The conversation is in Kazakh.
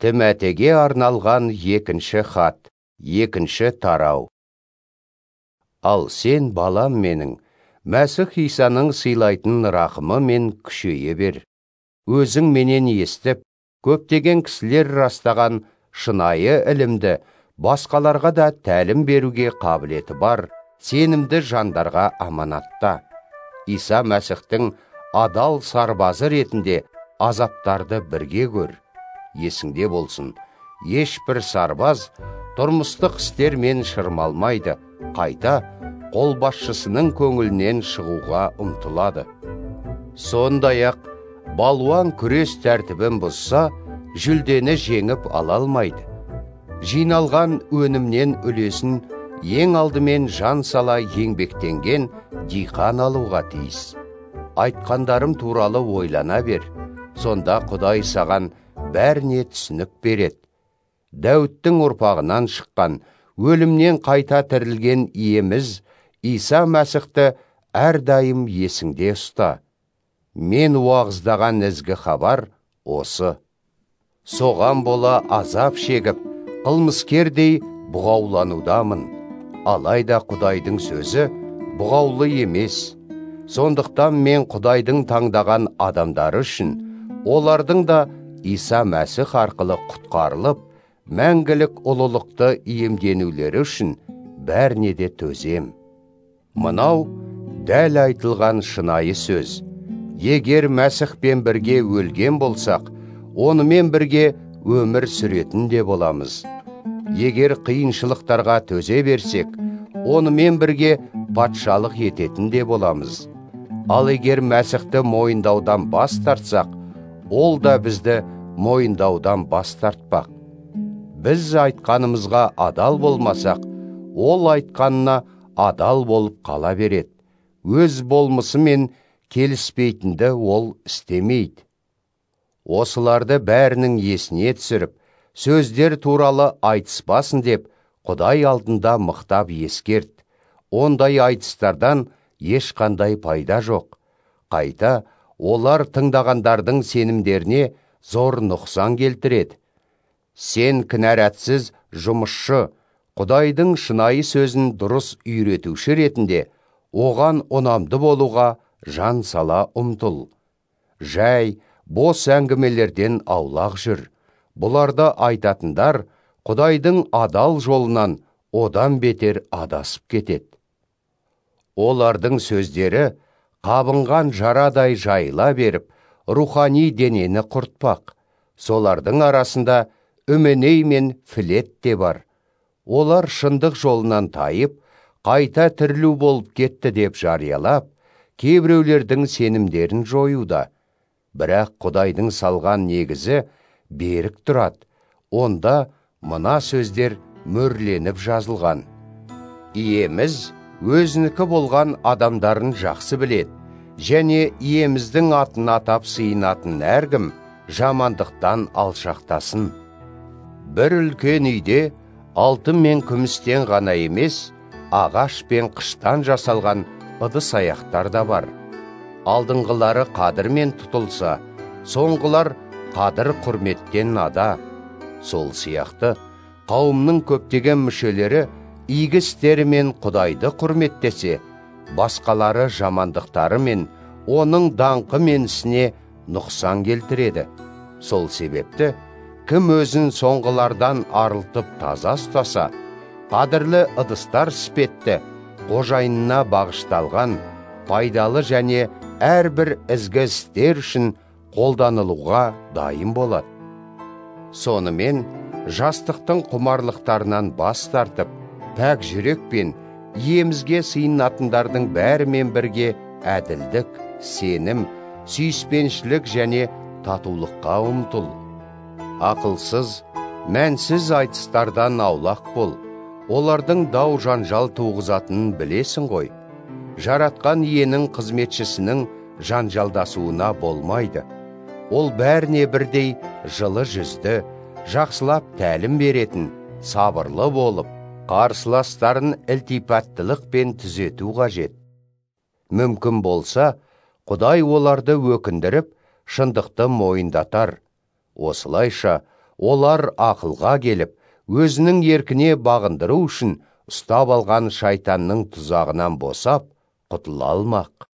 Тимәтеге арналған екінші хат, екінші тарау. Ал сен, балам менің, Мәсіх Исаның сыйлайтын рақымы мен күшейе бер. Өзің менен естіп, көптеген кісілер растаған шынайы ілімді басқаларға да тәлім беруге қабілеті бар, сенімді жандарға аманатта. Иса Мәсіхтің адал сарбазы ретінде азаптарды бірге көр. Есіңде болсын, ешбір сарбаз тұрмыстық істермен шырмалмайды, қайта қолбасшысының көңілінен шығуға ұмтылады. Сондай-ақ, балуан күрес тәртібін бұзса, жүлдені жеңіп ала алмайды. Жиналған өнімнен үлесін ең алдымен жан сала еңбектенген диқан алуға тиіс. Айтқандарым туралы ойлана бер, сонда Құдай саған бәріне түсінік береді. Дәуіттің ұрпағынан шыққан, өлімнен қайта тірілген иеміз Иса Мәсіхті әрдайым есіңде ұста. Мен уағыздаған ізгі хабар осы. Соған бола азап шегіп, қылмыскердей бұғауланудамын. Алайда Құдайдың сөзі бұғаулы емес. Сондықтан мен Құдайдың таңдаған адамдары үшін, олардың да Иса Мәсіх арқылы құтқарылып, мәңгілік ұлылықты иемденулері үшін бәріне де төзем. Мынау дәл айтылған шынайы сөз. Егер Мәсіхпен бірге өлген болсақ, онымен бірге өмір сүретін де боламыз. Егер қиыншылықтарға төзе берсек, онымен бірге патшалық ететін де боламыз. Ал егер Мәсіхті мойындаудан бас тартсақ, ол да бізді мойындаудан бас тартпақ. Біз айтқанымызға адал болмасақ, ол айтқанына адал болып қала береді. Өз болмысымен келіспейтінді ол істемейді. Осыларды бәрінің есіне түсіріп, сөздер туралы айтыспасын деп, Құдай алдында мықтап ескерт. Ондай айтыстардан ешқандай пайда жоқ. Қайта, олар тыңдағандардың сенімдеріне зор нұқсан келтіреді. Сен кінәратсыз жұмысшы, Құдайдың шынайы сөзін дұрыс үйретуші ретінде, оған ұнамды болуға жан сала ұмтыл. Жай, бос әңгімелерден аулақ жүр. Бұларды айтатындар Құдайдың адал жолынан одан бетер адасып кетеді. Олардың сөздері қабынған жарадай жайыла беріп, рухани денені құртпақ. Солардың арасында үменей мен філет те бар. Олар шындық жолынан тайып, қайта тірілу болып кетті деп жариялап, кейбіреулердің сенімдерін жоюда. Бірақ Құдайдың салған негізі берік тұрады. Онда мына сөздер мөрленіп жазылған. Иеміз өзінікі болған адамдарын жақсы біледі, және иеміздің атын атап сыйынатын әркім жамандықтан алшақтасын. Бір үлкен үйде алтын мен күмістен ғана емес, ағаш пен қыштан жасалған ыдыс аяқтар да бар. Алдыңғылары қадірмен тұтылса, соңғылар қадір құрметтен ада. Сол сияқты, қауымның көптеген мүшелері игі істерімен Құдайды құрметтесе, басқалары жамандықтарымен оның даңқы мен ісіне нұқсан келтіреді. Сол себепті, кім өзін соңғылардан арылтып таза ұстаса, қадірлі ыдыстар іспетті, қожайынына бағышталған, пайдалы және әрбір ізгі істер үшін қолданылуға дайын болады. Сонымен, жастықтың құмарлықтарынан бас тартып, пәк жүрекпен иемізге сыйынатындардың бәрімен бірге әділдік, сенім, сүйіспеншілік және татулыққа ұмтыл. Ақылсыз, мәнсіз айтыстардан аулақ бол. Олардың дау жанжал туғызатынын білесің ғой. Жаратқан иенің қызметшісінің жанжалдасуына болмайды. Ол бәріне бірдей жылы жүзді, жақсылап тәлім беретін, сабырлы болып, қарсыластарын ілтипаттылықпен түзету қажет. Мүмкін болса, Құдай оларды өкіндіріп, шындықты мойындатар. Осылайша, олар ақылға келіп, өзінің еркіне бағындыру үшін ұстап алған шайтанның тұзағынан босап, құтыла алмақ.